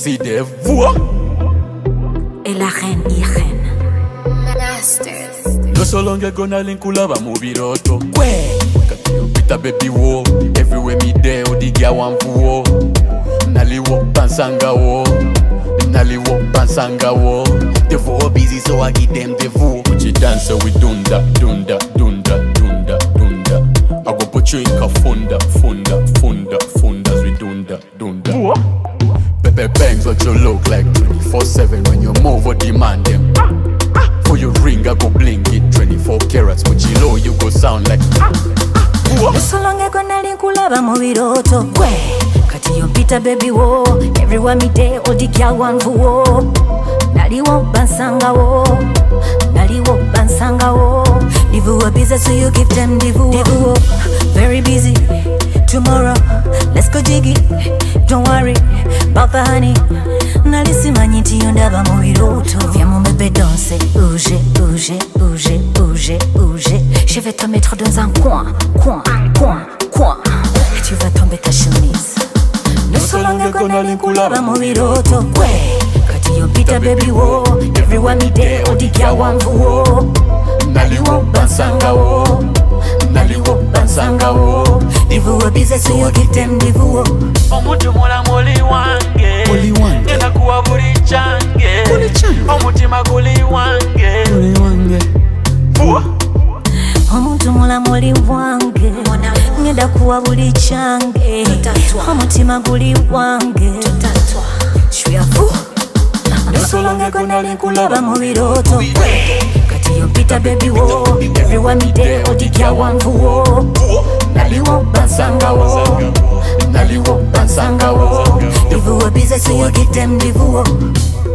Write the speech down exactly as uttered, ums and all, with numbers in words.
c'est des voix. Et la reine Irène. No so long ago na linkula ba mubiroto. Kwe kati yo pita baby wo. Everywhere me there odigia wanfu wo. Naliwo pansanga wo. Naliwo pansanga wo. The four busy so I give them the four. Put you dance with dunda, dunda, dunda, dunda, dunda. I go put you in ka funda, funda, funda, funda with dunda, dunda. Pepe bangs what you look like twenty-four seven when you move or demand them. For your ring I go bling it twenty-four carats, but you know you go sound like. Solonge kona linkulaba mubiroto. Kwe kati yompita baby wo. Everywhere me day odikia wanfu wo. Naliwo bansanga wo. Naliwo bansanga wo. Divu are busy so you give them divu. Divu very busy. Tomorrow let's go jiggy. Don't worry about the honey. Nalisi manyiti yondaba mubiroto. Viens mon bébé danser. Bouger, bouger, bouger, bouger, bouger. Je vais te mettre dans un coin, coin, coin, coin. Et tu vas tomber ta chemise. No solonge kona linkulaba mubiroto. Kwe kati yompita baby wo. Everywhere me day odikia wanfu wo. Naliwo bansanga wo. Naliwo bansanga wo. Divu are busy so you give them divu. Omuntu mula muli wange. Muli wange. Ngenda kuwa buli change. Buli change. Omutima guli wange. Muli wange. Fuwa. Omuntu mula muli wange. Ngenda kuwa buli change. Omutima guli wange. Je suis à vous. No solonge kona linkulaba mubiroto. Kati yompita baby wo. Everywhere me day odikia wanfu wo. Naliwo bansanga wo. Naliwo bansanga wo. Divu are busy so you give them divu.